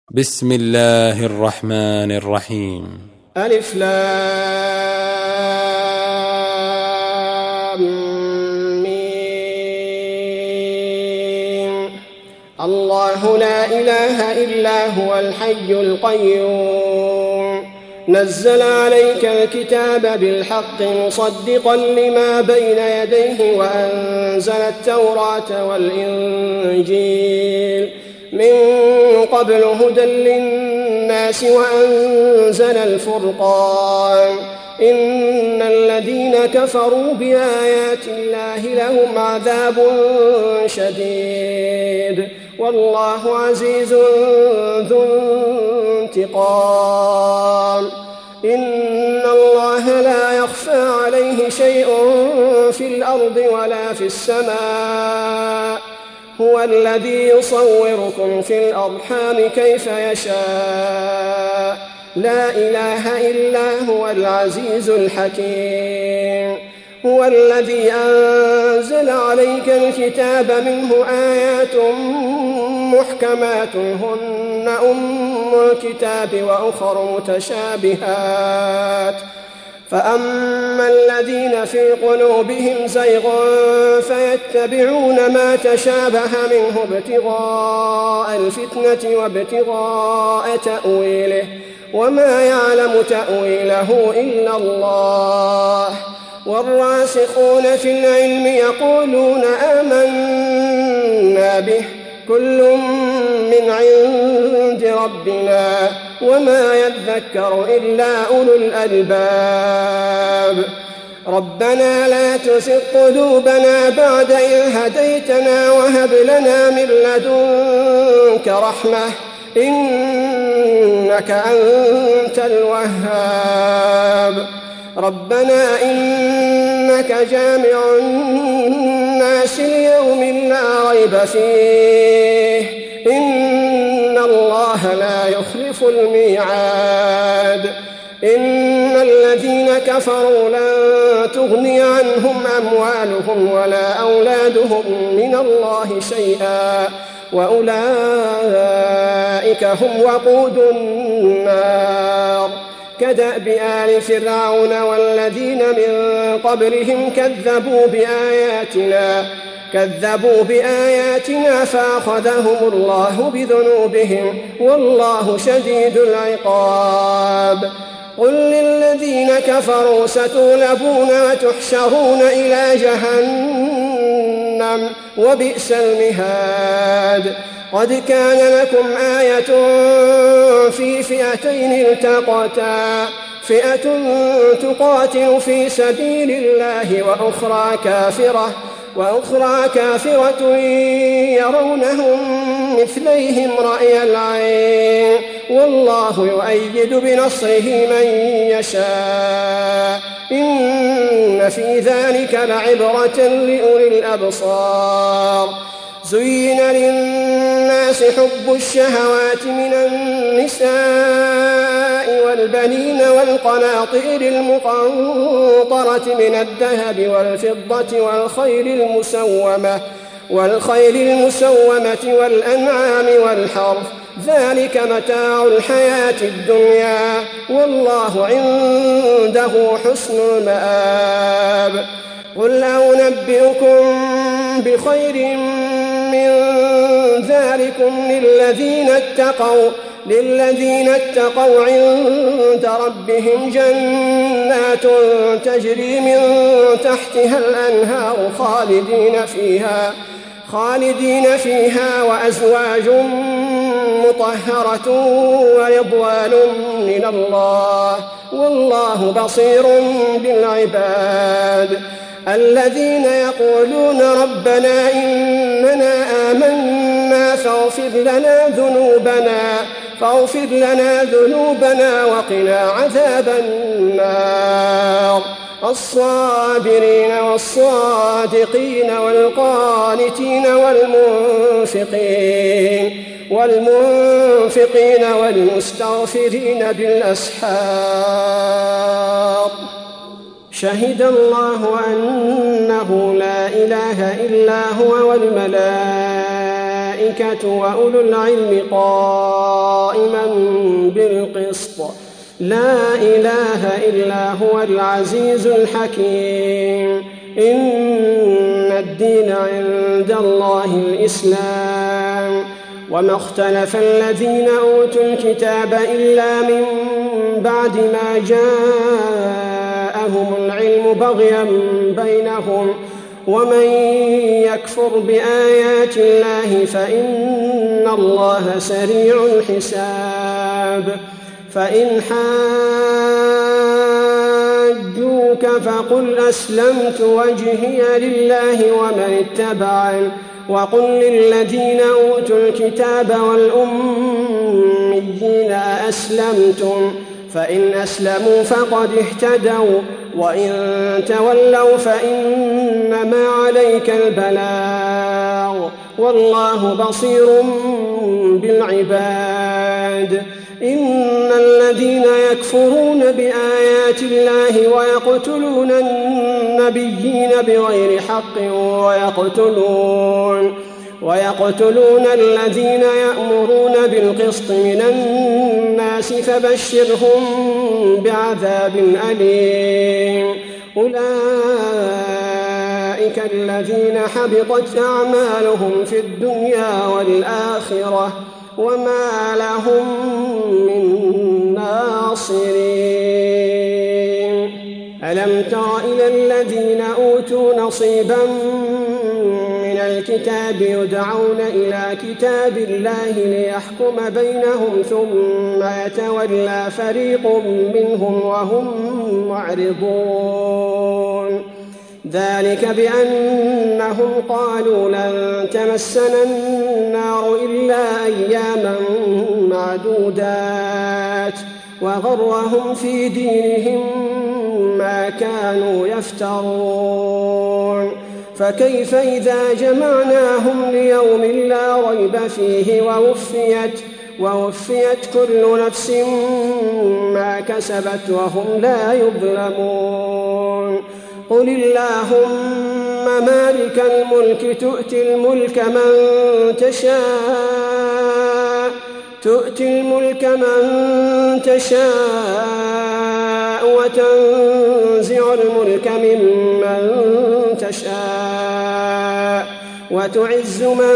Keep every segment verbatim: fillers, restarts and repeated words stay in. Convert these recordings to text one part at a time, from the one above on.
بسم الله الرحمن الرحيم. ألف لام ميم. الله لا إله إلا هو الحي القيوم نزل عليك الكتاب بالحق مصدقا لما بين يديه وأنزل التوراة والإنجيل من قبل هدى للناس وأنزل الفرقان إن الذين كفروا بآيات الله لهم عذاب شديد والله عزيز ذو انتقام. إن الله لا يخفى عليه شيء في الأرض ولا في السماء هو الذي يصوركم في الأرحام كيف يشاء لا إله إلا هو العزيز الحكيم. هو الذي أنزل عليك الكتاب منه آيات محكمات هن أم الكتاب وأخر متشابهات فأما الذين في قلوبهم زيغ فيتبعون ما تشابه منه ابتغاء الفتنة وابتغاء تأويله وما يعلم تأويله إلا الله والراسخون في العلم يقولون آمنا به كل من عند ربنا وما يذكر إلا أولو الألباب. ربنا لا تزغ قلوبنا بعد إذ هديتنا وهب لنا من لدنك رحمة إنك أنت الوهاب. ربنا إنك جامع الناس ليوم لا ريب فيه إن الله لا يخلف الميعاد. إن الذين كفروا لن تغني عنهم أموالهم ولا أولادهم من الله شيئا وأولئك هم وقود النار. كدأب آل فرعون والذين من قبلهم كذبوا بآياتنا كذبوا بآياتنا فأخذهم الله بذنوبهم والله شديد العقاب. قل للذين كفروا ستغلبون وتحشرون إلى جهنم وبئس المهاد. قد كان لكم آية في فئتين التقتا فئة تقاتل في سبيل الله وأخرى كافرة وأخرى كافرة يرونهم مثليهم رأي العين والله يؤيد بنصره من يشاء إن في ذلك لعبرة لأولي الأبصار. زين للناس حب الشهوات من النساء والبنين والقناطير المقنطرة من الذهب والفضة والخيل المسومة والخيل المسومة والأنعام والحرث ذلك متاع الحياة الدنيا والله عنده حسن المآب. قل أنبئكم بخير من ذلكم للذين اتقوا للذين اتقوا عند ربهم جنات تجري من تحتها الأنهار خالدين فيها خالدين فيها وأزواج مطهرة ورضوان من الله والله بصير بالعباد. الذين يقولون ربنا إننا آمنا فاغفر لنا ذنوبنا فاغفر لنا ذنوبنا وقنا عذاب النار. الصابرين والصادقين والقانتين والمنفقين والمنفقين والمستغفرين بالأسحار. شهد الله أنه لا إله إلا هو والملائكة والملائكة وأولو العلم قائما بالقسط لا إله إلا هو العزيز الحكيم إن الدين عند الله الإسلام وما اختلف الذين أوتوا الكتاب إلا من بعد ما جاءهم العلم بغيا بينهم ومن يكفر بآيات الله فإن الله سريع الحساب فإن حاجوك فقل أسلمت وجهي لله ومن اتبعني وقل للذين أوتوا الكتاب والأميين أأسلمتم فإن أسلموا فقد اهتدوا وإن تولوا فإنما عليك البلاغ والله بصير بالعباد إن الذين يكفرون بآيات الله ويقتلون النبيين بغير حق ويقتلون ويقتلون الذين يأمرون بالقسط من الناس فبشرهم بعذاب أليم أولئك الذين حبطت أعمالهم في الدنيا والآخرة وما لهم من ناصرين ألم تر إلى الذين أوتوا نصيبا من الكتاب يدعون إلى كتاب الله ليحكم بينهم ثم يتولى فريق منهم وهم معرضون ذلك بأنهم قالوا لن تمسنا النار إلا أياما معدودات وغرهم في دينهم ما كانوا يفترون فكيف إذا جمعناهم ليوم لا ريب فيه ووفيت, ووفيت كل نفس ما كسبت وهم لا يظلمون قل اللهم مالك الملك تؤتي الملك من تشاء تؤتي الملك من تشاء وتنزع الملك ممن تشاء وتعز من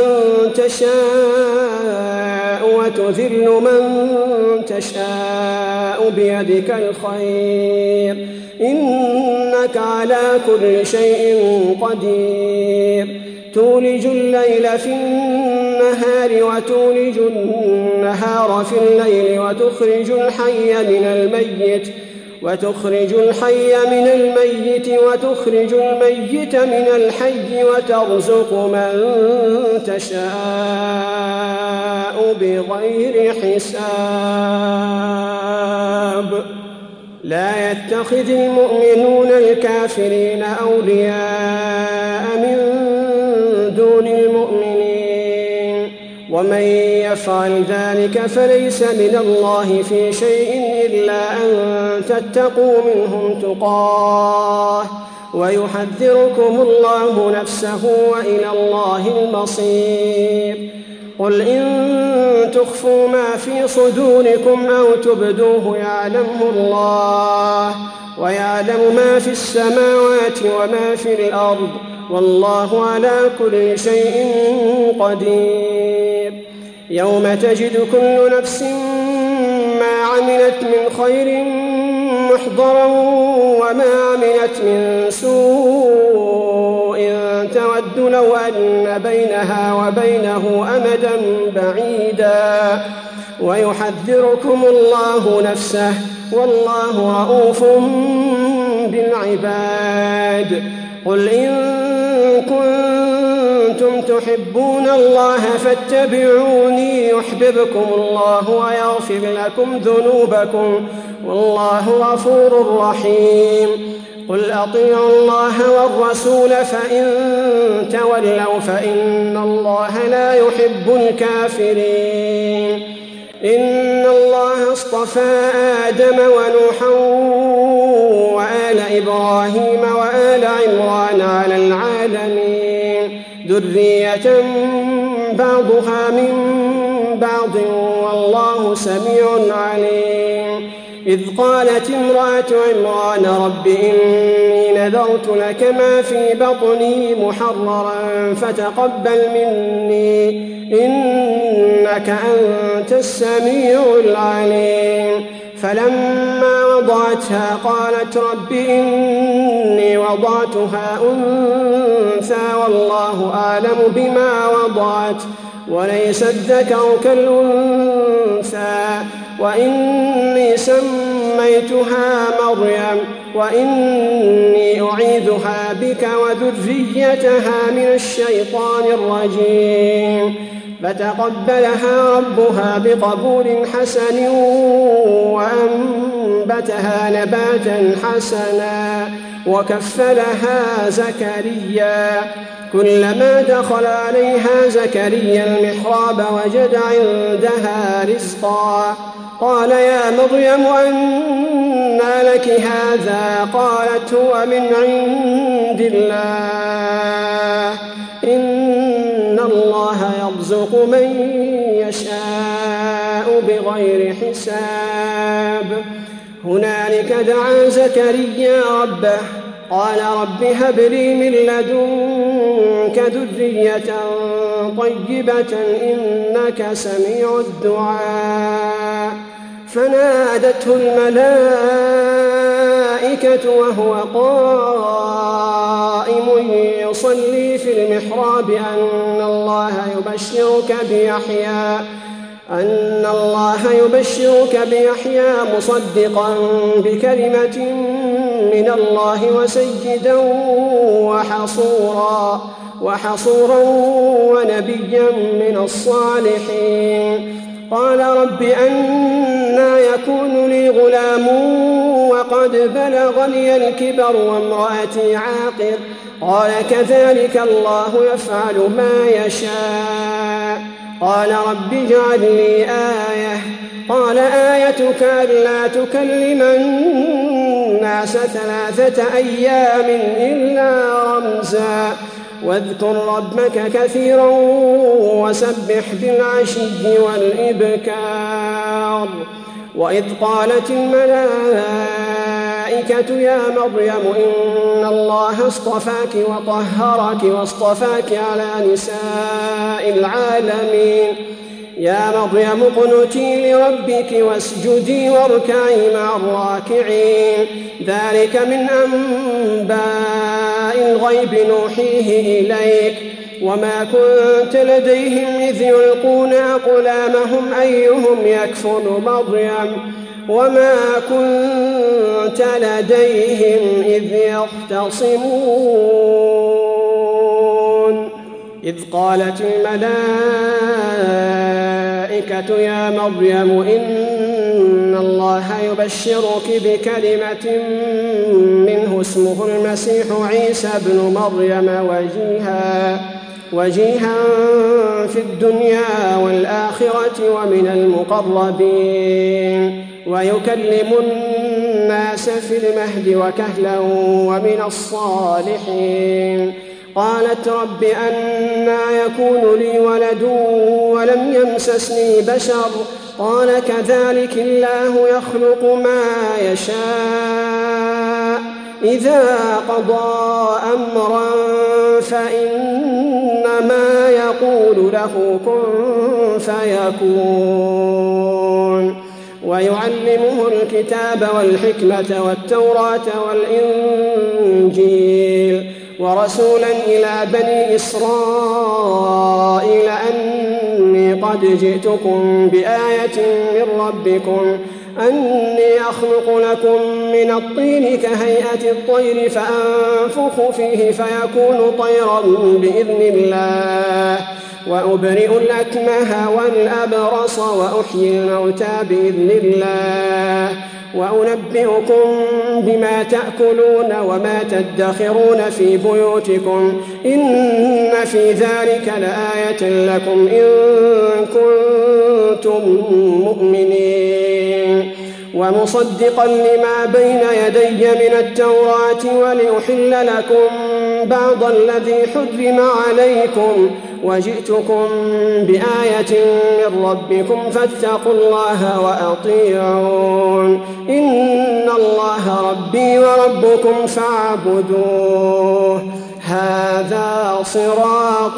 تشاء وتذل من تشاء بيدك الخير إنك على كل شيء قدير تولج الليل في النهار وتولج النهار في الليل وتخرج الحي من الميت وتخرج الحي من الميت وتخرج الميت من الحي وترزق من تشاء بغير حساب لا يتخذ المؤمنون الكافرين أولياء من دون المؤمنين ومن يفعل ذلك فليس من الله في شيء إلا أن تتقوا منهم تقاه ويحذركم الله نفسه وإلى الله المصير قل إن تخفوا ما في صدوركم أو تبدوه يعلمه الله ويعلم ما في السماوات وما في الأرض والله على كل شيء قدير يوم تجد كل نفس ما عملت من خير محضرا وما عملت من سوء تود لو أن بينها وبينه أمدا بعيدا ويحذركم الله نفسه والله رؤوف بالعباد قل إن كنتم تحبون الله فاتبعوني يحببكم الله ويغفر لكم ذنوبكم والله غفور رحيم قل أطيعوا الله والرسول فإن تولوا فإن الله لا يحب الكافرين إن الله اصطفى آدم ونوحا وآل إبراهيم وآل عمران على العالمين ذرية بعضها من بعض والله سميع عليم. إذ قالت امرأة عمران رب إني نذرت لك ما في بطني محررا فتقبل مني إنك أنت السميع العليم. فلما وضعتها قالت رب إني وضعتها أنثى والله أعلم بما وضعت وليس الذكر كالأنثى وإني سميتها مريم وإني أعيذها بك وذريتها من الشيطان الرجيم. فتقبلها ربها بقبول حسن وأنبتها نباتا حسنا وكفلها زكريا. كلما دخل عليها زكريا المحراب وجد عندها رزقا قال يا مريم أنى لك هذا؟ قالت هو من عند الله إن الله يرزق من يشاء بغير حساب. هنالك دعا زكريا ربه قال رب هب لي من لدنك ذرية طيبة إنك سميع الدعاء. فنادته الملائكة وهو قائم يصلي في المحراب أن الله يبشرك بيحيى أن الله يبشرك بيحيى مصدقا بكلمة من الله وسيدا وحصورا وحصورا ونبيا من الصالحين. قال رب أنى يكون لي غلام وقد بلغني الكبر وامرأتي عاقر؟ قال كذلك الله يفعل ما يشاء. قال رب اجعل لي آية. قال آيتك ألا تكلم الناس ثلاثة أيام إلا رمزا واذكر ربك كثيرا وسبح بالعشي والإبكار. وإذ قالت الملائكة يا مريم إن الله اصطفاك وطهرك واصطفاك على نساء العالمين. يا مريم اقنتي لربك واسجدي واركعي مع الراكعين. ذلك من أنباء الغيب نوحيه إليك وما كنت لديهم إذ يلقون أقلامهم أيهم يكفل مريم وما كنت لديهم إذ يختصمون. إذ قالت الملائكة يا مريم إن الله يبشرك بكلمة منه اسمه المسيح عيسى ابن مريم وجيها وجيها في الدنيا والآخرة ومن المقربين ويكلم الناس في المهد وكهلا ومن الصالحين. قالت رب أنى يكون لي ولد ولم يمسسني بشر؟ قال كذلك الله يخلق ما يشاء إذا قضى أمرا فإنما يقول له كن فيكون. ويعلمه الكتاب والحكمة والتوراة والإنجيل ورسولا إلى بني إسرائيل أني قد جئتكم بآية من ربكم أني أخلق لكم من الطين كهيئة الطير فأنفخ فيه فيكون طيرا بإذن الله وأبرئ الأكمه والأبرص وأحيي الموتى بإذن الله وأنبئكم بما تأكلون وما تدخرون في بيوتكم إن في ذلك لآية لكم إن كنتم مؤمنين. ومصدقا لما بين يدي من التوراة ولأحل لكم بعض الذي حرم عليكم وجئتكم بآية من ربكم فاتقوا الله وأطيعون إن الله ربي وربكم فاعبدوه هذا صراط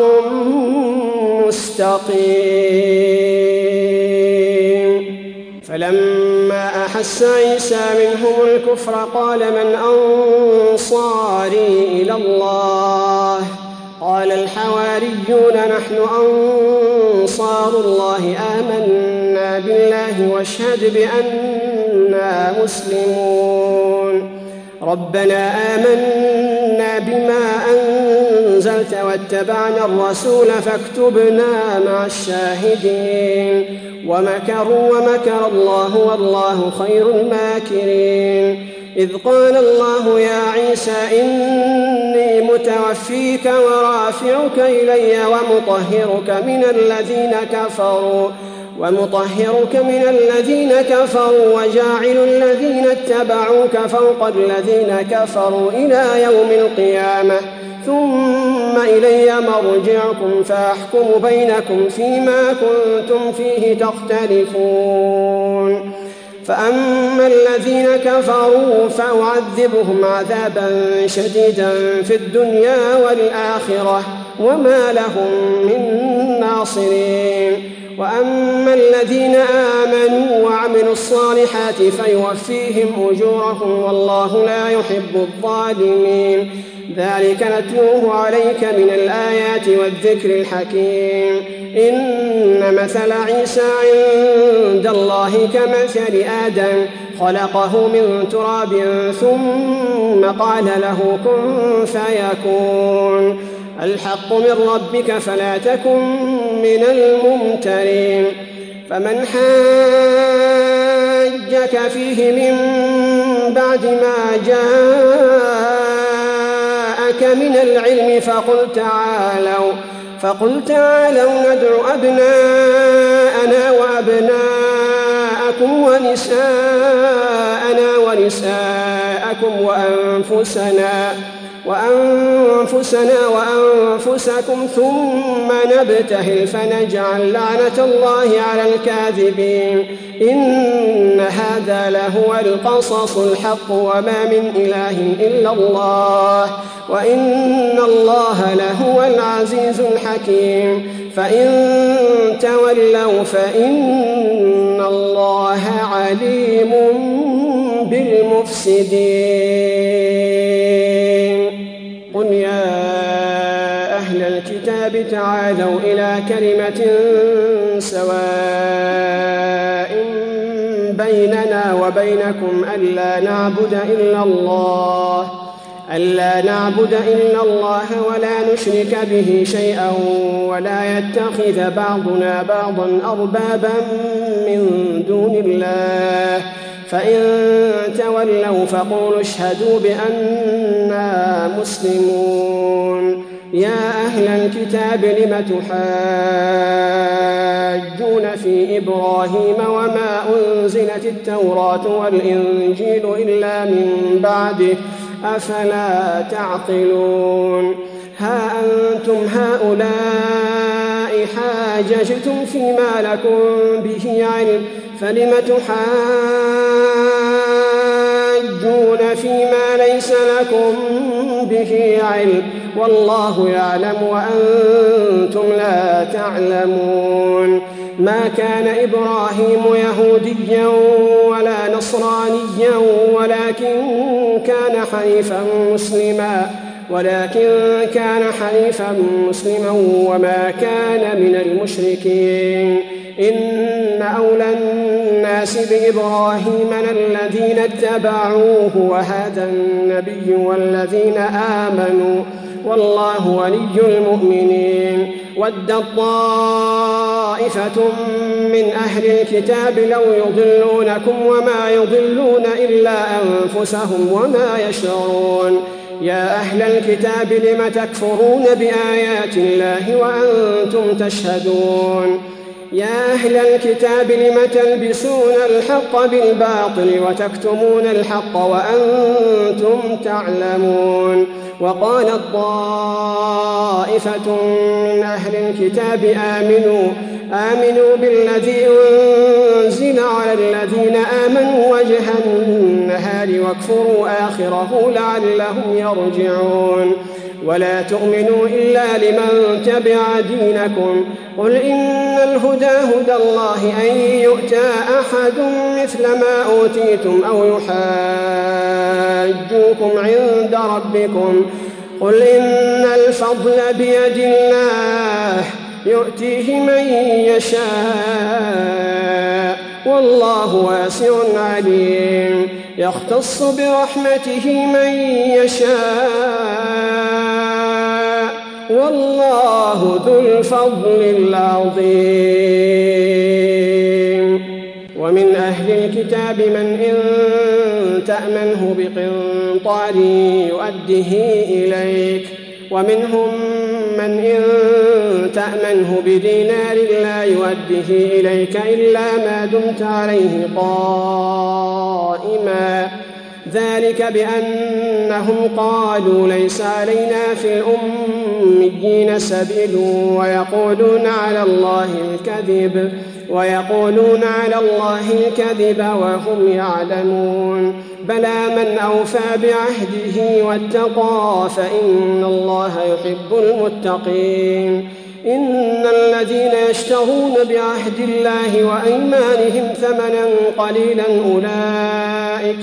مستقيم. فلما أحس عيسى منهم الكفر قال من أنصاري إلى الله قال الحواريون نحن أنصار الله آمنا بالله واشهد بأننا مسلمون ربنا آمنا بما أنزلت واتبعنا الرسول فاكتبنا مع الشاهدين ومكروا ومكر الله والله خير الماكرين. إذ قال الله يا عيسى إني متوفيك ورافعك إلي ومطهرك من الذين كفروا ومطهرك من الذين كفروا وجاعل الذين اتبعوك فوق الذين كفروا إلى يوم القيامة ثم إلي مرجعكم فأحكم بينكم فيما كنتم فيه تختلفون. فأما الذين كفروا فأعذبهم عذابا شديدا في الدنيا والآخرة وما لهم من ناصرين. وأما الذين آمنوا وعملوا الصالحات فيوفيهم أجورهم والله لا يحب الظالمين. ذلك نتلوه عليك من الآيات والذكر الحكيم. إن مثل عيسى عند الله كمثل آدم خلقه من تراب ثم قال له كن فيكون الحق من ربك فلا تكن من الممترين. فمن حاجك فيه من بعد ما جاءك من العلم فقل تعالوا فقل تعالوا ندع أبناءنا وأبناءكم ونساءنا ونساءكم وأنفسنا وأنفسنا وأنفسكم ثم نبتهل فنجعل لعنة الله على الكاذبين. إن هذا لهو القصص الحق وما من إله إلا الله وإن الله لهو العزيز الحكيم. فإن تولوا فإن الله عليم بالمفسدين. قل يا أهل الكتاب تعالوا إلى كلمة سواء بيننا وبينكم ألا نعبد إلا الله ألا نعبد إلا الله ولا نشرك به شيئا ولا يتخذ بعضنا بعضا أربابا من دون الله فإن تولوا فقولوا اشهدوا بأننا مسلمون. يا أهل الكتاب لم تحاجون في إبراهيم وما أنزلت التوراة والإنجيل إلا من بعده أفلا تعقلون. ها أنتم هؤلاء حاججتم فيما لكم به علم فلم تحاجون فيما ليس لكم به علم والله يعلم وأنتم لا تعلمون. ما كان إبراهيم يهوديا ولا نصرانيا ولكن كان حنيفا مسلما ولكن كان حنيفا مسلما وما كان من المشركين. إن أولى الناس بإبراهيم الذين اتبعوه وهذا النبي والذين آمنوا والله ولي المؤمنين. ودت طائفة من أهل الكتاب لو يضلونكم وما يضلون إلا أنفسهم وما يشعرون. يا أهل الكتاب لم تكفرون بآيات الله وأنتم تشهدون. يا أهل الكتاب لم تلبسون الحق بالباطل وتكتمون الحق وأنتم تعلمون. وقالت طائفة من أهل الكتاب آمنوا آمنوا بالذي أنزل على الذين آمنوا وجه النهار واكفروا آخره لعلهم يرجعون ولا تؤمنوا إلا لمن تبع دينكم قل إن الهدى هدى الله أن يؤتى أحد مثل ما أوتيتم أو يحاجوكم عند ربكم قل إن الفضل بيد الله يؤتيه من يشاء والله واسع عليم يختص برحمته من يشاء والله ذو الفضل العظيم ومن أهل الكتاب من إن تأمنه بقنطار يؤده إليك ومنهم من إن تأمنه بدينار لا يؤده إليك إلا ما دمت عليه قائما ذلك بأنهم قالوا ليس علينا في الأميين سبيل ويقولون على الله الكذب ويقولون على الله الكذب وهم يعلمون بلى من أوفى بعهده واتقى فإن الله يحب المتقين إن الذين يشترون بعهد الله وأيمانهم ثمنا قليلا أولئك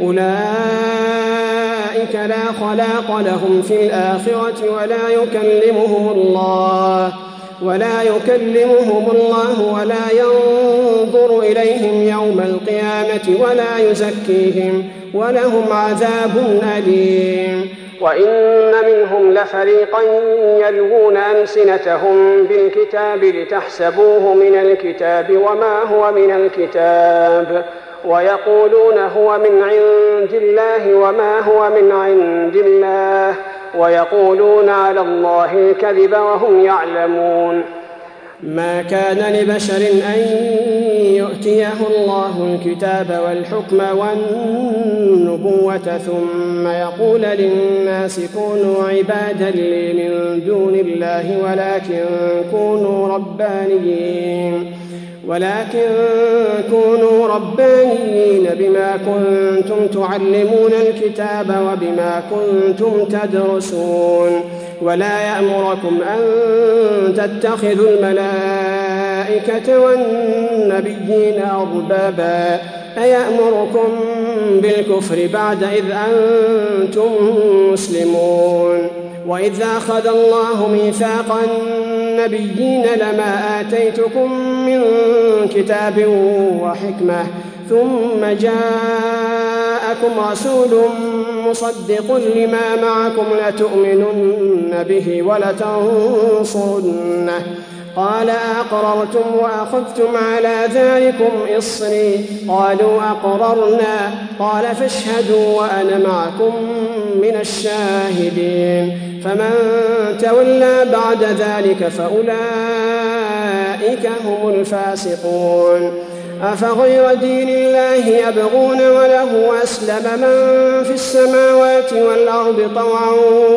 أولئك لا خلاق لهم في الآخرة ولا يكلمهم الله ولا يكلمهم الله ولا ينظر إليهم يوم القيامة ولا يزكيهم ولهم عذاب أليم وإن منهم لفريقا يلوون ألسنتهم بالكتاب لتحسبوه من الكتاب وما هو من الكتاب ويقولون هو من عند الله وما هو من عند الله ويقولون على الله الكذب وهم يعلمون ما كان لبشر أن يؤتيه الله الكتاب والحكم والنبوة ثم يقول للناس كونوا عبادا لي من دون الله ولكن كونوا ربانيين ولكن كونوا ربانيين بما كنتم تعلمون الكتاب وبما كنتم تدرسون ولا يأمركم أن تتخذوا الملائكة والنبيين أربابا أيأمركم بالكفر بعد إذ أنتم مسلمون وإذ أخذ الله ميثاق النبيين لما آتيتكم من كتاب وحكمة ثم جاءكم رسول مصدق لما معكم لتؤمنن به ولتنصرنه قال أقررتم وأخذتم على ذلكم إصري قالوا أقررنا قال فاشهدوا وأنا معكم من الشاهدين فمن تولى بعد ذلك فأولئك هم الفاسقون أفغير دين الله يبغون وله أسلم من في السماوات والأرض طوعا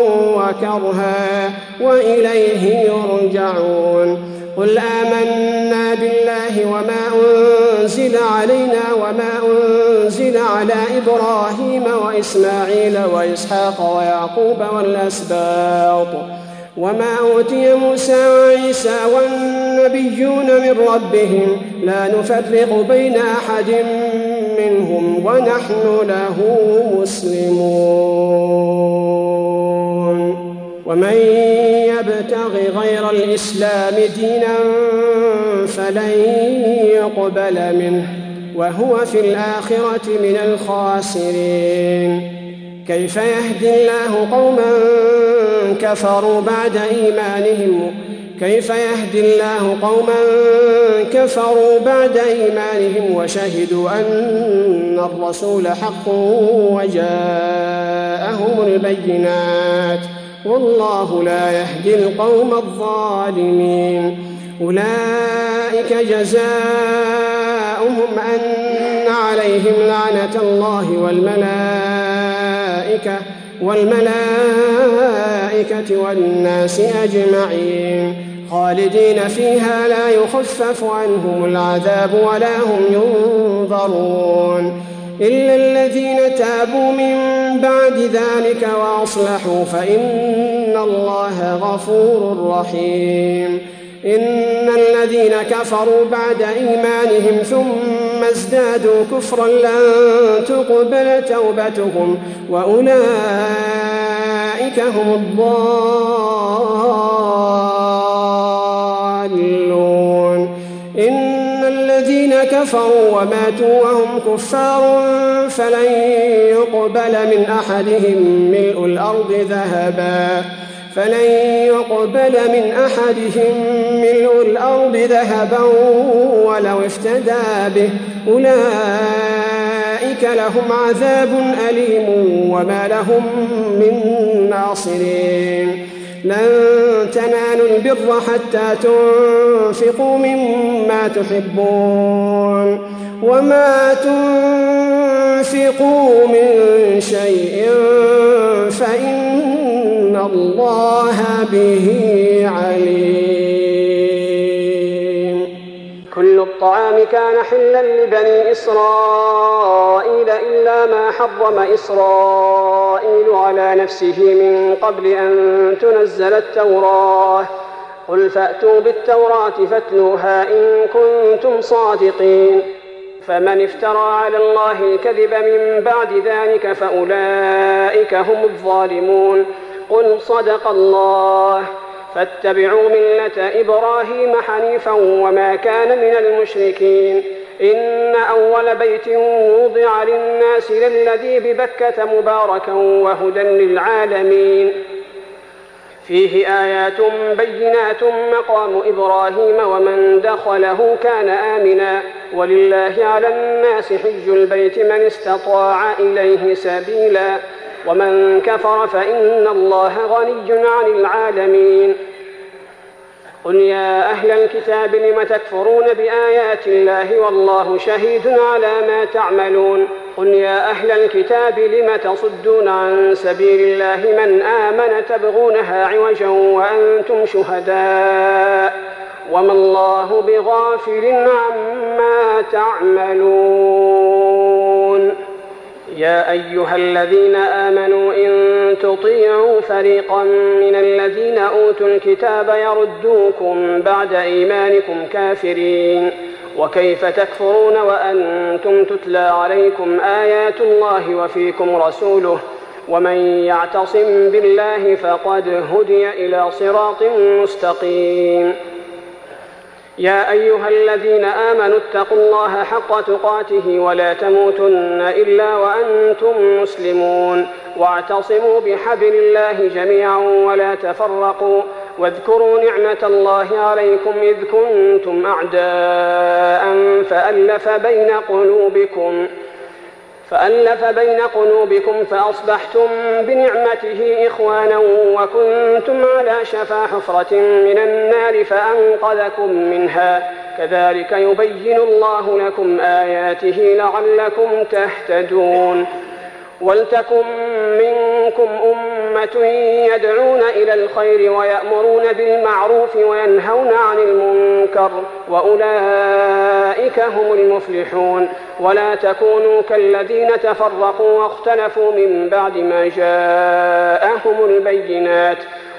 وكرها وإليه يرجعون قل آمنا بالله وما أنزل علينا وما أنزل على إبراهيم وإسماعيل وإسحاق ويعقوب والأسباط وما أوتي موسى وعيسى والنبيون من ربهم لا نفرق بين أحد منهم ونحن له مسلمون ومن يبتغ غير الإسلام دينا فلن يقبل منه وهو في الآخرة من الخاسرين كيف يهدي الله قوما كفروا بعد إيمانهم كيف يهدي الله قوما كفروا بعد إيمانهم وشهدوا أن الرسول حق وجاءهم البينات والله لا يهدي القوم الظالمين أولئك جزاؤهم أن عليهم لعنة الله والملائكة والملائكة والناس أجمعين خالدين فيها لا يخفف عنهم العذاب ولا هم ينظرون إلا الذين تابوا من بعد ذلك وأصلحوا فإن الله غفور رحيم إن الذين كفروا بعد إيمانهم ثم ازدادوا كفرا لن تقبل توبتهم وأولئك هم الضالون إن الذين كفروا وماتوا وهم كفار فلن يقبل من أحدهم ملء الأرض ذهبا فلن يقبل من أحدهم ملء الأرض ذهبا ولو افتدى به أولئك لهم عذاب أليم وما لهم من ناصرين لن تنالوا البر حتى تنفقوا مما تحبون وما تنفقوا من شيء فإن الله به عليم كل الطعام كان حلا لبني إسرائيل إلا ما حرم إسرائيل على نفسه من قبل أن تنزل التوراة قل فأتوا بالتوراة فاتلوها إن كنتم صادقين فمن افترى على الله الكذب من بعد ذلك فأولئك هم الظالمون قل صدق الله فاتبعوا ملة إبراهيم حنيفا وما كان من المشركين إن أول بيت وضع للناس للذي ببكة مباركا وهدى للعالمين فيه آيات بينات مقام إبراهيم ومن دخله كان آمنا ولله على الناس حج البيت من استطاع إليه سبيلا ومن كفر فإن الله غني عن العالمين قل يا أهل الكتاب لم تكفرون بآيات الله والله شهيد على ما تعملون قل يا أهل الكتاب لم تصدون عن سبيل الله من آمن تبغونها عوجا وأنتم شهداء وما الله بغافل عما تعملون يا أيها الذين آمنوا إن تطيعوا فريقا من الذين أوتوا الكتاب يردوكم بعد إيمانكم كافرين وكيف تكفرون وأنتم تتلى عليكم آيات الله وفيكم رسوله ومن يعتصم بالله فقد هدي إلى صراط مستقيم يا أيها الذين آمنوا اتقوا الله حق تقاته ولا تموتن إلا وأنتم مسلمون واعتصموا بحبل الله جميعا ولا تفرقوا واذكروا نعمة الله عليكم إذ كنتم أعداء فألف بين قلوبكم فألف بين قلوبكم فأصبحتم بنعمته إخوانا وكنتم على شفا حفرة من النار فأنقذكم منها كذلك يبين الله لكم آياته لعلكم تهتدون ولتكن منكم أمة يدعون إلى الخير ويأمرون بالمعروف وينهون عن المنكر وأولئك هم المفلحون ولا تكونوا كالذين تفرقوا واختلفوا من بعد ما جاءهم البينات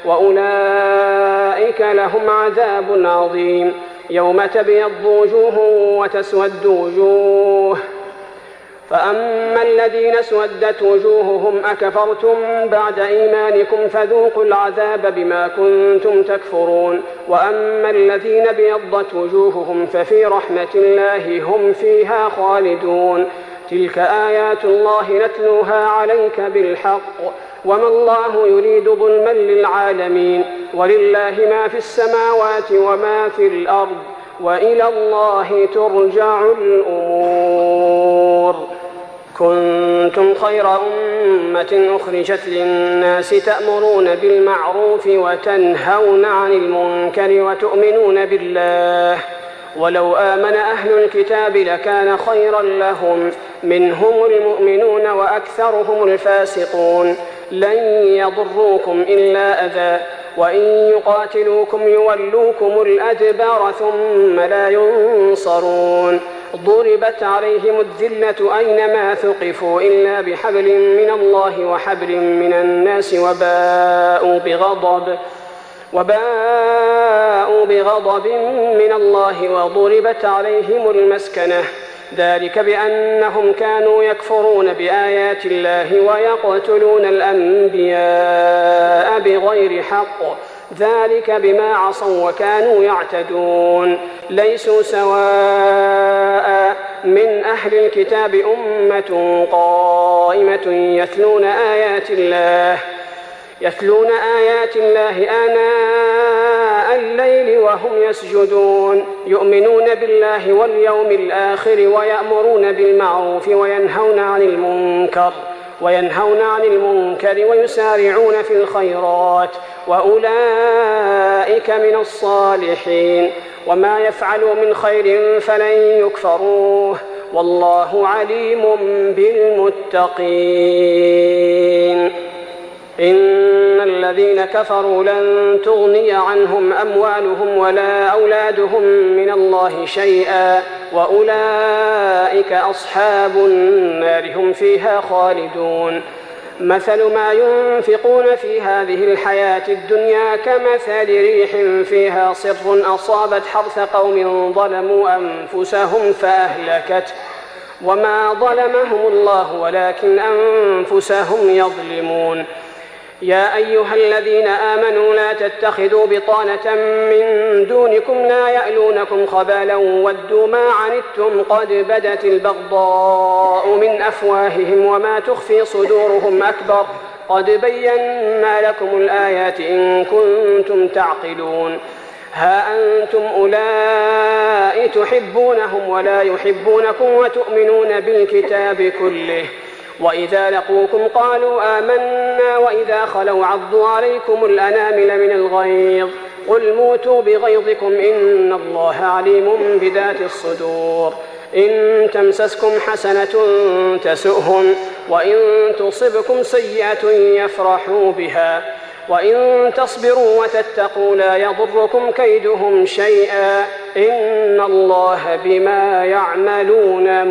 وأولئك لهم عذاب عظيم يوم تبيض وجوه وتسود وجوه فأما الذين اسودت وجوههم أكفرتم بعد إيمانكم فذوقوا العذاب بما كنتم تكفرون وأما الذين ابيضت وجوههم ففي رحمة الله هم فيها خالدون تلك آيات الله نتلوها عليك بالحق وما الله يريد ظلما للعالمين ولله ما في السماوات وما في الأرض وإلى الله ترجع الأمور كنتم خير أمة أخرجت للناس تأمرون بالمعروف وتنهون عن المنكر وتؤمنون بالله ولو آمن أهل الكتاب لكان خيرا لهم منهم المؤمنون وأكثرهم الفاسقون لن يضروكم إلا أذى وإن يقاتلوكم يولوكم الأدبار ثم لا ينصرون ضربت عليهم الذلة أينما ثقفوا إلا بحبل من الله وحبل من الناس وباءوا بغضب وباءوا بغضب من الله وضربت عليهم المسكنة ذلك بأنهم كانوا يكفرون بآيات الله ويقتلون الأنبياء بغير حق ذلك بما عصوا وكانوا يعتدون ليسوا سواء من أهل الكتاب أمة قائمة يتلون آيات الله يتلون آيات الله آناء الليل وهم يسجدون يؤمنون بالله واليوم الآخر ويأمرون بالمعروف وينهون عن المنكر وينهون عن المنكر ويسارعون في الخيرات وأولئك من الصالحين وما يفعلوا من خير فلن يكفروه والله عليم بالمتقين إن الذين كفروا لن تغني عنهم أموالهم ولا أولادهم من الله شيئا وأولئك أصحاب النار هم فيها خالدون مثل ما ينفقون في هذه الحياة الدنيا كمثل ريح فيها صر أصابت حرث قوم ظلموا أنفسهم فأهلكت وما ظلمهم الله ولكن أنفسهم يظلمون يا أيها الذين آمنوا لا تتخذوا بطانة من دونكم لا يألونكم خبالا ودوا ما عنتم قد بدت البغضاء من أفواههم وما تخفي صدورهم أكبر قد بينا لكم الآيات إن كنتم تعقلون ها أنتم أولئك تحبونهم ولا يحبونكم وتؤمنون بالكتاب كله وإذا لقوكم قالوا آمنا وإذا خلوا عضوا عليكم الأنامل من الغيظ قل موتوا بغيظكم إن الله عليم بذات الصدور إن تمسسكم حسنة تسؤهم وإن تصبكم سيئة يفرحوا بها وإن تصبروا وتتقوا لا يضركم كيدهم شيئا إن الله بما يعملون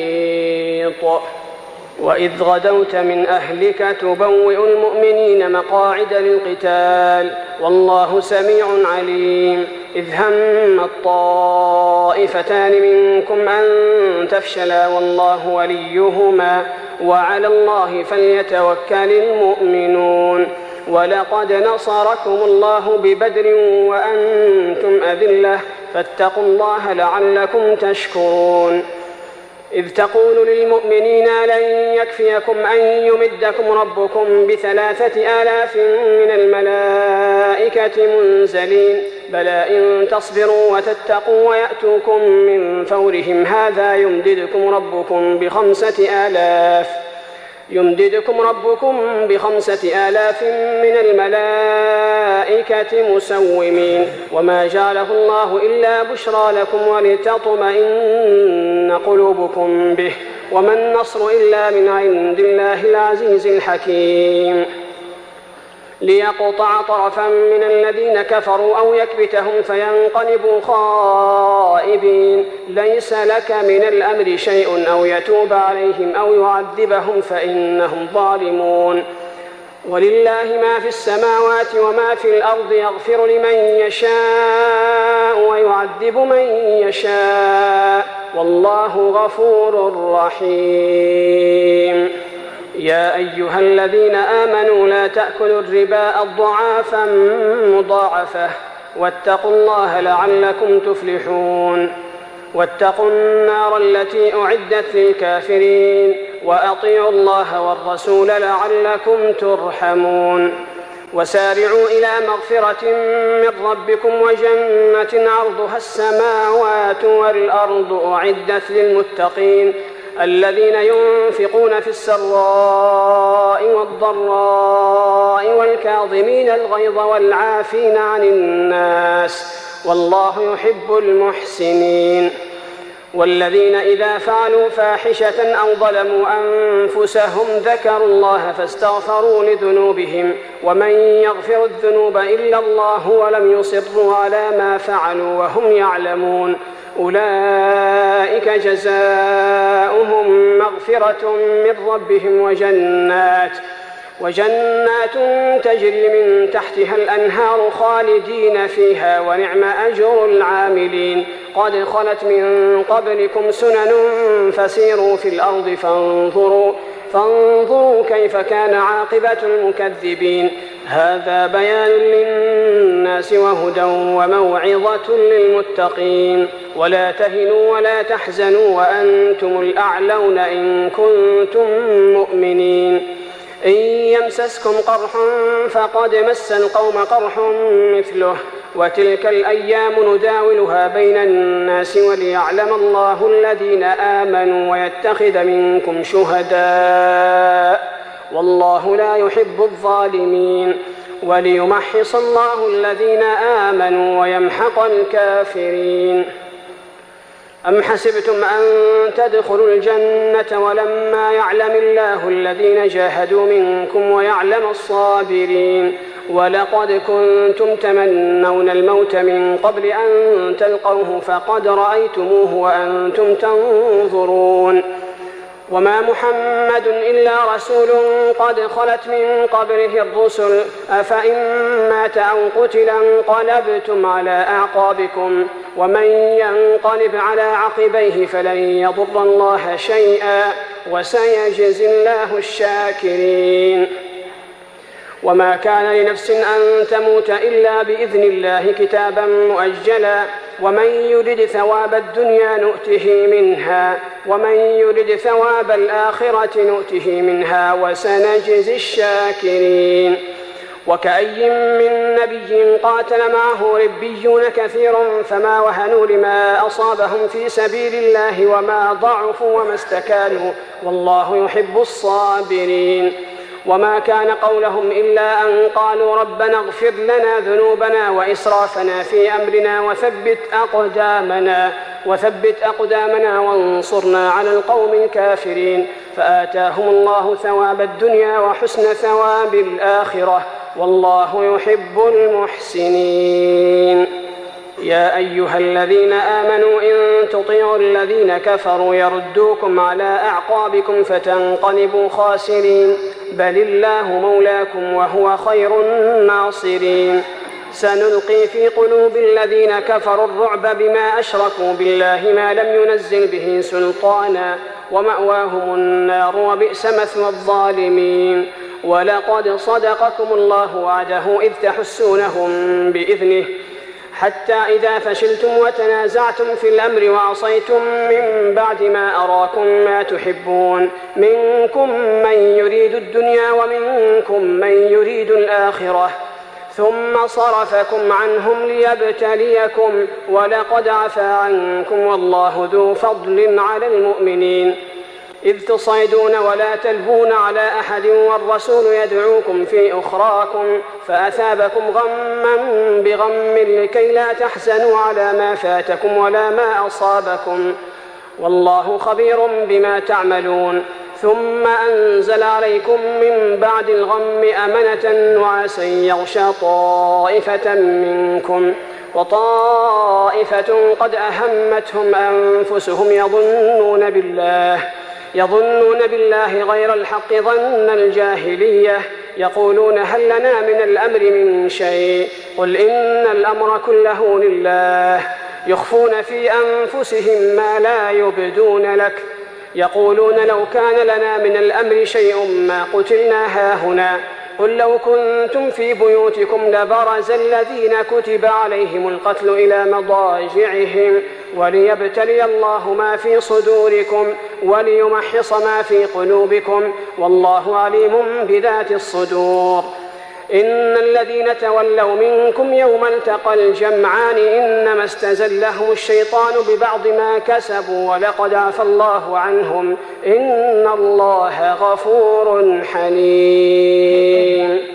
محيط وإذ غدوت من أهلك تبوئ المؤمنين مقاعد للقتال والله سميع عليم إذ هم الطائفتان منكم أن تفشلا والله وليهما وعلى الله فليتوكل المؤمنون ولقد نصركم الله ببدر وأنتم أذلة فاتقوا الله لعلكم تشكرون إذ تقول للمؤمنين لن يكفيكم أن يمدكم ربكم بثلاثة آلاف من الملائكة منزلين بلى إن تصبروا وتتقوا ويأتوكم من فورهم هذا يمددكم ربكم بخمسة آلاف يمددكم ربكم بخمسة آلاف من الملائكة مسومين وما جعله الله إلا بشرى لكم ولتطمئن قلوبكم به وما النصر إلا من عند الله العزيز الحكيم ليقطع طرفا من الذين كفروا أو يكبتهم فينقلبوا خائبين ليس لك من الأمر شيء أو يتوب عليهم أو يعذبهم فإنهم ظالمون ولله ما في السماوات وما في الأرض يغفر لمن يشاء ويعذب من يشاء والله غفور رحيم يا أيها الذين آمنوا لا تأكلوا الربا أضعافا مضاعفة واتقوا الله لعلكم تفلحون واتقوا النار التي أعدت للكافرين وأطيعوا الله والرسول لعلكم ترحمون وسارعوا إلى مغفرة من ربكم وجنة عرضها السماوات والأرض أعدت للمتقين الذين ينفقون في السراء والضراء والكاظمين الغيظ والعافين عن الناس والله يحب المحسنين والذين إذا فعلوا فاحشة أو ظلموا أنفسهم ذكروا الله فاستغفروا لذنوبهم ومن يغفر الذنوب إلا الله ولم يصروا على ما فعلوا وهم يعلمون أولئك جزاؤهم مغفرة من ربهم وجنات وجنات تجري من تحتها الأنهار خالدين فيها ونعم أجر العاملين قد خلت من قبلكم سنن فسيروا في الأرض فانظروا, فانظروا كيف كان عاقبة المكذبين هذا بيان للناس وهدى وموعظة للمتقين ولا تهنوا ولا تحزنوا وأنتم الأعلون إن كنتم مؤمنين إن يمسسكم قرح فقد مس القوم قرح مثله وتلك الأيام نداولها بين الناس وليعلم الله الذين آمنوا ويتخذ منكم شهداء والله لا يحب الظالمين وليمحص الله الذين آمنوا ويمحق الكافرين أم حسبتم أن تدخلوا الجنة ولما يعلم الله الذين جاهدوا منكم ويعلم الصابرين ولقد كنتم تمنون الموت من قبل أن تلقوه فقد رأيتموه وأنتم تنظرون وما محمد إلا رسول قد خلت من قبله الرسل أفإن مات أو قتل انقلبتم على أعقابكم ومن ينقلب على عقبيه فلن يضر الله شيئا وسيجزي الله الشاكرين وما كان لنفس أن تموت إلا بإذن الله كتابا مؤجلا ومن يرد ثواب الدنيا نؤته منها ومن يرد ثواب الآخرة نؤته منها وسنجزي الشاكرين وكأي من نبي قاتل معه ربيون كثير فما وهنوا لما أصابهم في سبيل الله وما ضعفوا وما استكانوا والله يحب الصابرين وما كان قولهم إلا أن قالوا ربنا اغفر لنا ذنوبنا وإسرافنا في أمرنا وثبت أقدامنا وثبت أقدامنا وانصرنا على القوم الكافرين فآتاهم الله ثواب الدنيا وحسن ثواب الآخرة والله يحب المحسنين يا أيها الذين آمنوا إن تطيعوا الذين كفروا يردوكم على أعقابكم فتنقلبوا خاسرين بل الله مولاكم وهو خير الناصرين سنلقي في قلوب الذين كفروا الرعب بما أشركوا بالله ما لم ينزل به سلطانا ومأواهم النار وبئس مثوى الظالمين ولقد صدقكم الله وعده إذ تحسونهم بإذنه حتى إذا فشلتم وتنازعتم في الأمر وعصيتم من بعد ما أراكم ما تحبون منكم من يريد الدنيا ومنكم من يريد الآخرة ثم صرفكم عنهم ليبتليكم ولقد عفا عنكم والله ذو فضل على المؤمنين إذ تصعدون ولا تلوون على أحد والرسول يدعوكم في أخراكم فأثابكم غما بغم لكي لا تحزنوا على ما فاتكم ولا ما أصابكم والله خبير بما تعملون ثم أنزل عليكم من بعد الغم أمنة نعاسا يغشى طائفة منكم وطائفة قد أهمتهم أنفسهم يظنون بالله يظنون بالله غير الحق ظن الجاهلية يقولون هل لنا من الأمر من شيء قل إن الأمر كله لله يخفون في أنفسهم ما لا يبدون لك يقولون لو كان لنا من الأمر شيء ما قتلنا هاهنا قل لو كنتم في بيوتكم لبرز الذين كتب عليهم القتل إلى مضاجعهم وليبتلي الله ما في صدوركم وليمحص ما في قلوبكم والله عليم بذات الصدور إن الذين تولوا منكم يوم التقى الجمعان إنما استزلهم الشيطان ببعض ما كسبوا ولقد عفى الله عنهم إن الله غفور حليم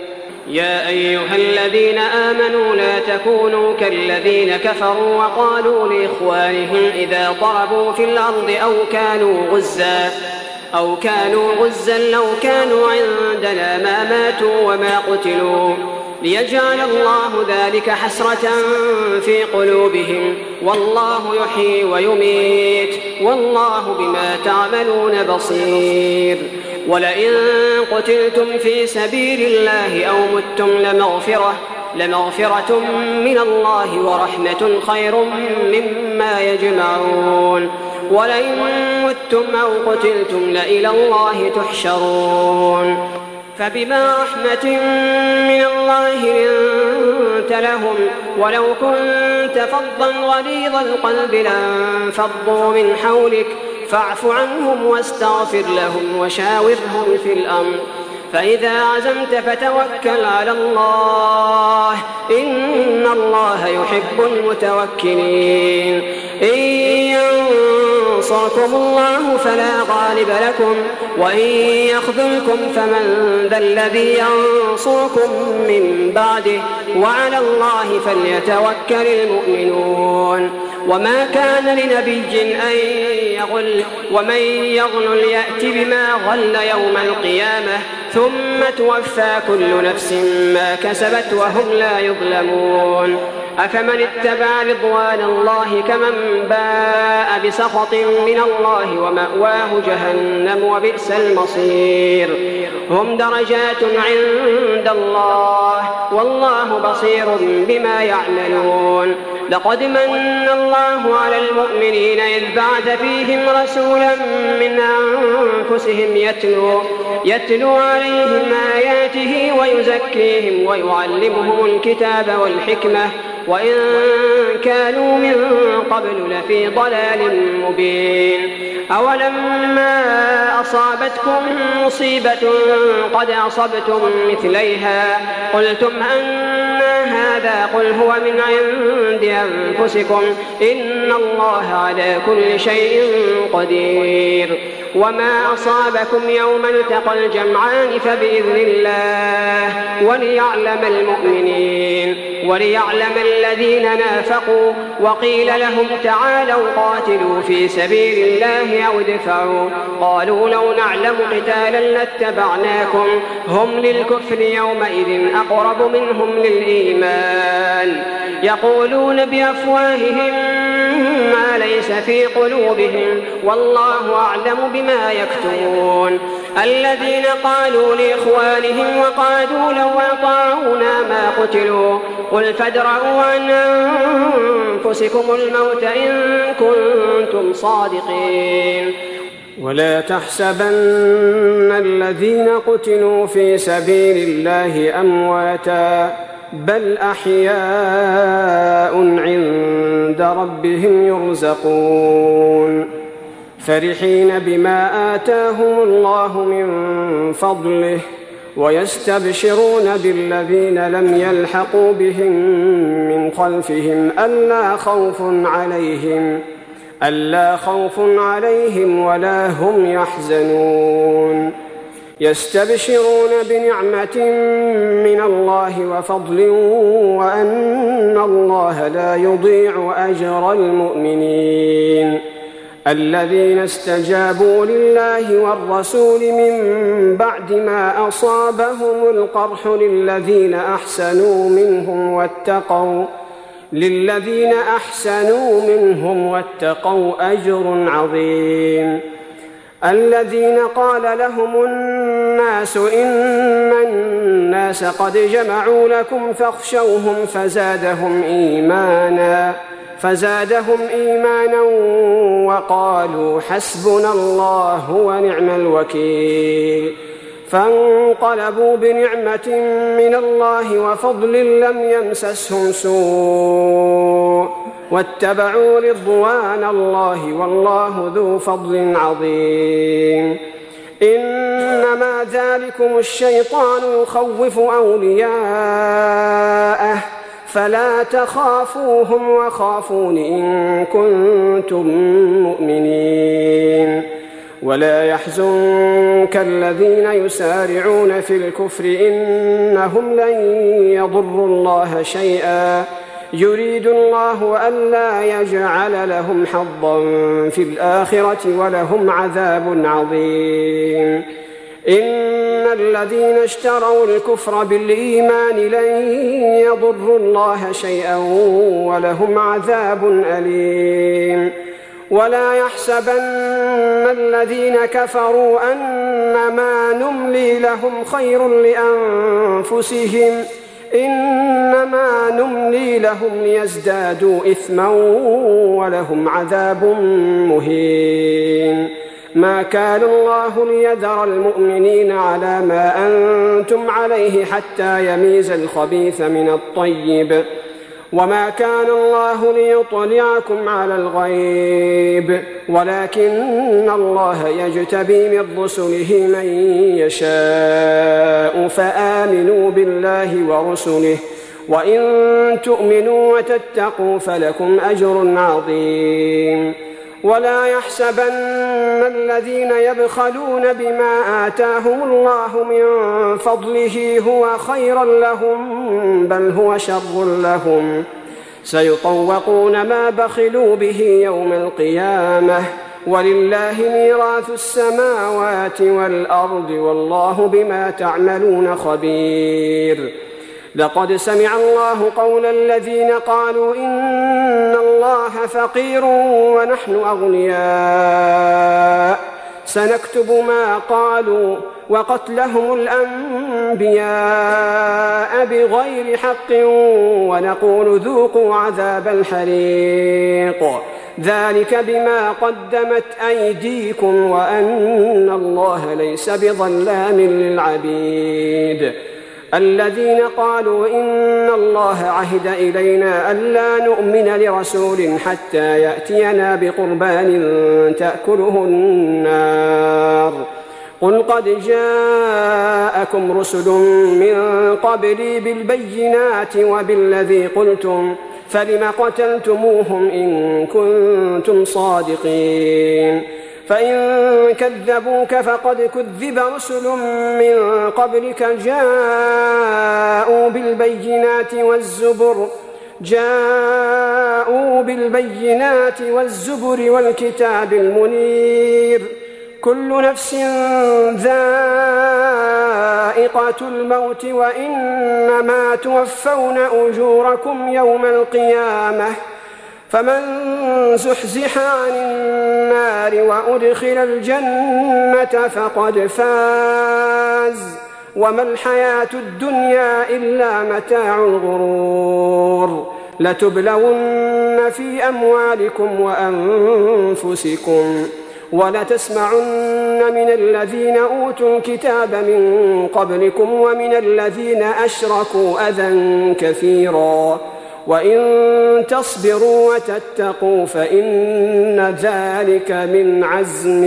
يا أيها الذين آمنوا لا تكونوا كالذين كفروا وقالوا لإخوانهم إذا ضربوا في الأرض أو كانوا غزا أو كانوا غزا لو كانوا عندنا ما ماتوا وما قتلوا ليجعل الله ذلك حسرة في قلوبهم والله يحيي ويميت والله بما تعملون بصير. ولئن قتلتم في سبيل الله أو متم لمغفرة لمغفرة من الله ورحمة خير مما يجمعون. ولئن متم أو قتلتم لإلى الله تحشرون. فبما رحمة من الله لنت لهم ولو كنت فظا غليظ القلب لانفضوا من حولك فاعف عنهم واستغفر لهم وشاورهم في الأمر فإذا عزمت فتوكل على الله إن الله يحب المتوكلين. إن ينصركم الله فلا غالب لكم وإن يخذلكم فمن ذا الذي ينصركم من بعده وعلى الله فليتوكل المؤمنون. وما كان لنبي أن يغل ومن يغل يأت بما غل يوم القيامة ثم توفى كل نفس ما كسبت وهم لا يظلمون. أفمن اتبع رضوان الله كمن باء بسخط من الله ومأواه جهنم وبئس المصير. هم درجات عند الله والله بصير بما يعملون. لقد من الله على المؤمنين إذ بعث فيهم رسولا من أنفسهم يتلو, يتلو عليهم آياته ويزكيهم ويعلمهم الكتاب والحكمة وإن كانوا من قبل لفي ضلال مبين. أولما أصابتكم مصيبة قد أصبتم مثليها قلتم أن هذا قل هو من عند أنفسكم إن الله على كل شيء قدير. وما أصابكم يوم التقى الجمعان فبإذن الله وليعلم المؤمنين وليعلم الذين نافقوا وقيل لهم تعالوا قاتلوا في سبيل الله أو ادفعوا قالوا لو نعلم قتالا لاتبعناكم هم للكفر يومئذ أقرب منهم للإيمان يقولون بأفواههم ما ليس في قلوبهم والله أعلم بما يكتمون. الذين قالوا لإخوانهم وقالوا لو أطاعونا ما قتلوا قل فادرءوا عن أنفسكم الموت إن كنتم صادقين. ولا تحسبن الذين قتلوا في سبيل الله أمواتا بل أحياء عند ربهم يرزقون فرحين بما آتاهم الله من فضله ويستبشرون بالذين لم يلحقوا بهم من خلفهم ألا خوف عليهم ألا خوف عليهم ولا هم يحزنون يستبشرون بنعمة من الله وفضل وأن الله لا يضيع أجر المؤمنين الذين استجابوا لله والرسول من بعد ما أصابهم القرح للذين أحسنوا منهم واتقوا للذين أحسنوا منهم واتقوا أجر عظيم الذين قال لهم الناس إن الناس قد جمعوا لكم فاخشوهم فزادهم إيمانا فزادهم إيمانا وقالوا حسبنا الله ونعم الوكيل فانقلبوا بنعمة من الله وفضل لم يمسسهم سوء واتبعوا رضوان الله والله ذو فضل عظيم إنما ذلكم الشيطان يخوف أولياءه فلا تخافوهم وخافون إن كنتم مؤمنين ولا يحزنك الذين يسارعون في الكفر إنهم لن يضروا الله شيئا يريد الله ألا يجعل لهم حظا في الآخرة ولهم عذاب عظيم إن الذين اشتروا الكفر بالإيمان لن يضروا الله شيئا ولهم عذاب أليم ولا يحسبن الذين كفروا أنما نملي لهم خير لأنفسهم إنما نملي لهم ليزدادوا إثما ولهم عذاب مهين ما كان الله ليذر المؤمنين على ما أنتم عليه حتى يميز الخبيث من الطيب وما كان الله ليطلعكم على الغيب ولكن الله يجتبي من رسله من يشاء فآمنوا بالله ورسله وإن تؤمنوا وتتقوا فلكم أجر عظيم ولا يحسبن الذين يبخلون بما آتاهم الله من فضله هو خيرا لهم بل هو شر لهم سيطوقون ما بخلوا به يوم القيامة ولله ميراث السماوات والأرض والله بما تعملون خبير لقد سمع الله قول الذين قالوا إن الله فقير ونحن أغنياء سنكتب ما قالوا وقتلهم الأنبياء بغير حق ونقول ذوقوا عذاب الحريق ذلك بما قدمت أيديكم وأن الله ليس بظلام للعبيد الذين قالوا إن الله عهد إلينا ألا نؤمن لرسول حتى يأتينا بقربان تأكله النار قل قد جاءكم رسل من قبلي بالبينات وبالذي قلتم فلم قتلتموهم إن كنتم صادقين فإن كذبوك فقد كذب رسل من قبلك جاءوا بالبينات والزبر جاءوا بالبينات والزبر والكتاب المنير كل نفس ذائقة الموت وإنما توفون أجوركم يوم القيامة فمن زحزح عن النار وأدخل الجنة فقد فاز وما الحياة الدنيا إلا متاع الغرور لتبلون في أموالكم وأنفسكم ولتسمعن من الذين أوتوا الكتاب من قبلكم ومن الذين أشركوا أذى كثيرا وإن تصبروا وتتقوا فإن ذلك من عزم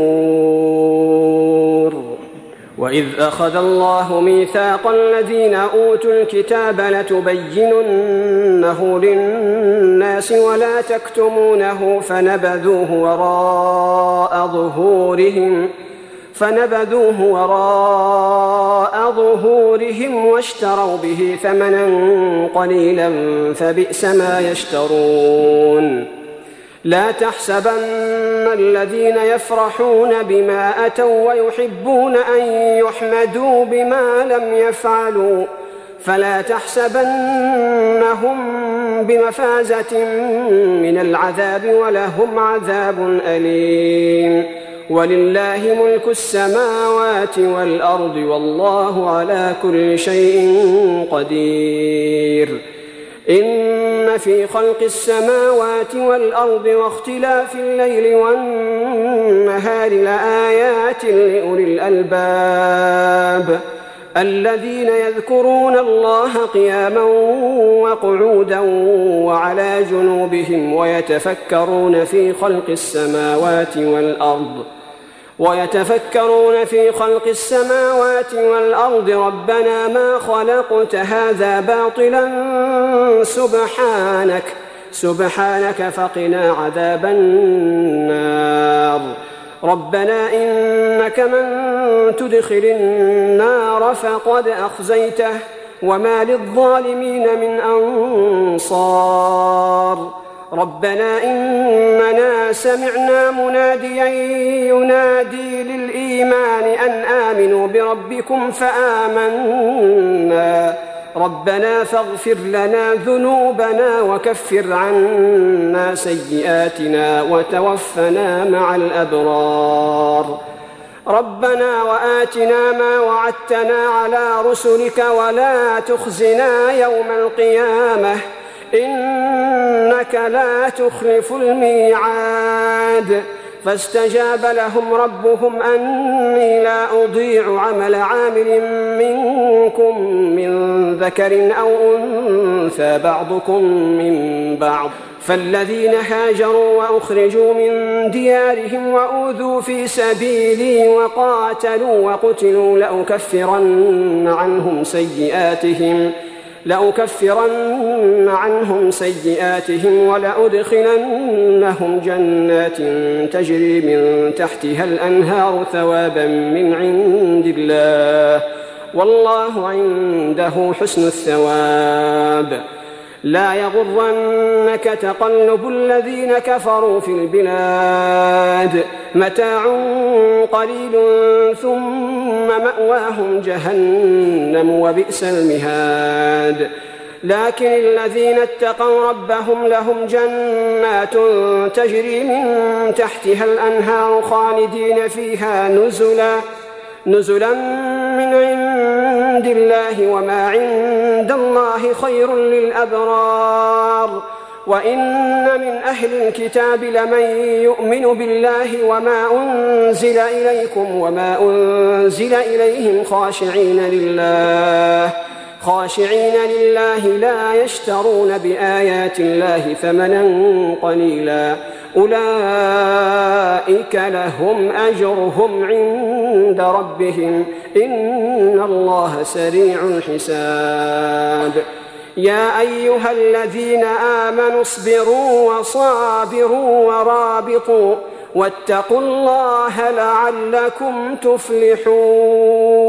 الأمور وإذ أخذ الله ميثاق الذين أوتوا الكتاب لتبيننه للناس ولا تكتمونه فنبذوه وراء ظهورهم فنبذوه وراء ظهورهم واشتروا به ثمنا قليلا فبئس ما يشترون لا تحسبن الذين يفرحون بما أتوا ويحبون أن يحمدوا بما لم يفعلوا فلا تحسبنهم بمفازة من العذاب ولهم عذاب أليم ولله ملك السماوات والأرض والله على كل شيء قدير إن في خلق السماوات والأرض واختلاف الليل والنهار لآيات لأولي الألباب الذين يذكرون الله قياما وقعودا وعلى جنوبهم ويتفكرون في خلق السماوات والأرض ويتفكرون في خلق السماوات والأرض ربنا ما خلقت هذا باطلا سبحانك سبحانك فقنا عذاب النار ربنا إنك من تدخل النار فقد أخزيته وما للظالمين من أنصار ربنا إننا سمعنا مناديا ينادي للإيمان أن آمنوا بربكم فآمنا ربنا فاغفر لنا ذنوبنا وكفر عنا سيئاتنا وتوفنا مع الأبرار ربنا وآتنا ما وعدتنا على رسلك ولا تخزنا يوم القيامة إنك لا تخلف الميعاد فاستجاب لهم ربهم أني لا أضيع عمل عامل منكم من ذكر أو أنثى بعضكم من بعض فالذين هاجروا وأخرجوا من ديارهم وأوذوا في سبيلي وقاتلوا وقتلوا لأكفرن عنهم سيئاتهم لأكفرن عنهم سيئاتهم ولأدخلنهم جنات تجري من تحتها الأنهار ثوابا من عند الله والله عنده حسن الثواب لا يغرنك تقلب الذين كفروا في البلاد متاع قليل ثم مأواهم جهنم وبئس المهاد لكن الذين اتقوا ربهم لهم جنات تجري من تحتها الأنهار خالدين فيها نزلا نزلا من عند الله وما عند الله خير للأبرار وإن من أهل الكتاب لمن يؤمن بالله وما أنزل إليكم وما أنزل إليهم خاشعين لله خاشعين لله لا يشترون بآيات الله ثمنا قليلا أولئك لهم أجرهم عند ربهم إن الله سريع الحساب يا أيها الذين آمنوا اصبروا وصابروا ورابطوا واتقوا الله لعلكم تفلحون